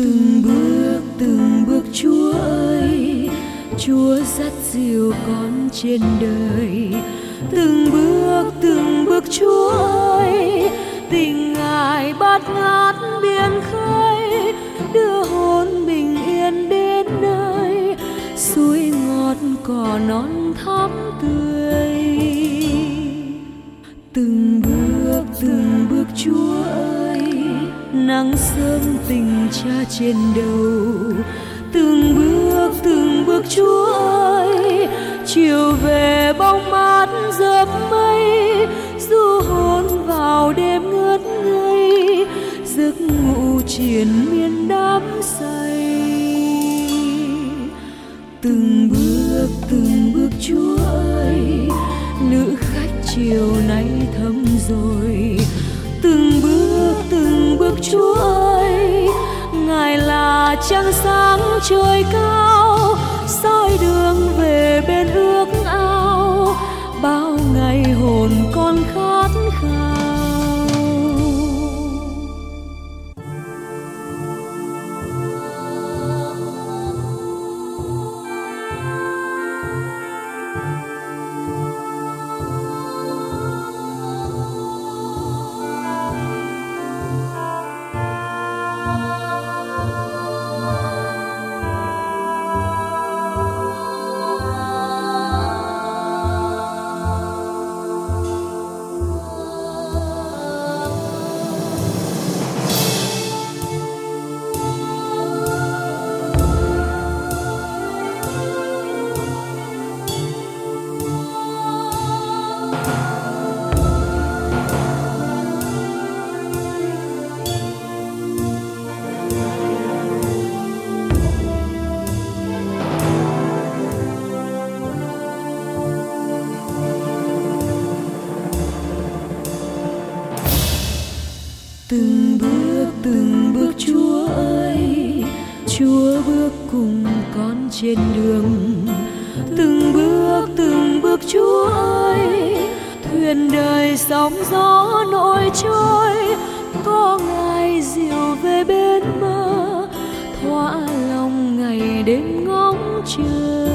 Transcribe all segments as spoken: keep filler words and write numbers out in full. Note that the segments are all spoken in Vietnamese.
Từng bước từng bước Chúa ơi, Chúa dắt dìu con trên đời. Từng bước từng bước Chúa ơi, tình Ngài bát ngát biển khơi, đưa hồn bình yên đến nơi, suối ngọt cỏ non thắm tươi. Từng bước từng bước Chúa ơi, nắng sớm tình Cha trên đầu. Từng bước từng bước Chúa ơi, chiều về bóng mát rợp mây, du hồn vào đêm ngất ngây, giấc ngủ triền miên đắm say. Từng bước từng bước Chúa ơi, nữ khách chiều nay thấm rồi. Từng bước từng bước Chúa ơi, Ngài là trăng sáng trời cao, soi đường về bên ước ao, bao ngày hồn con khát khao. Từng bước từng bước Chúa ơi, Chúa bước cùng con trên đường. Từng bước từng bước Chúa ơi, thuyền đời sóng gió nổi trôi, có Ngài dìu về bên bờ, thỏa lòng ngày đêm ngóng chờ.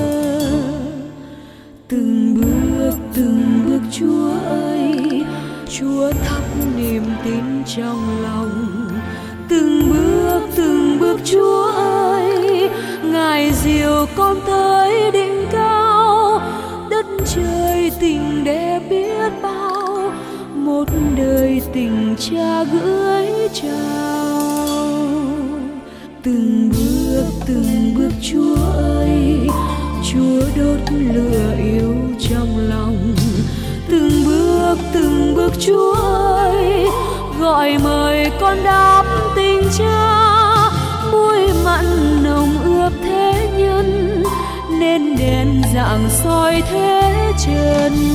Từng bước từng bước Chúa ơi, Chúa thắp niềm tin trong lòng. Từng bước từng bước Chúa ơi, Ngài dìu con tới đỉnh cao, đất trời tình đẹp biết bao, một đời tình Cha gửi trao. Từng bước từng bước Chúa ơi, Chúa đốt lửa yêu trong lòng. Từng bước từng bước Chúa ơi, gọi mời con đáp tình Cha, muối mặn nồng ướp thế nhân, nên đèn rạng soi thế trần.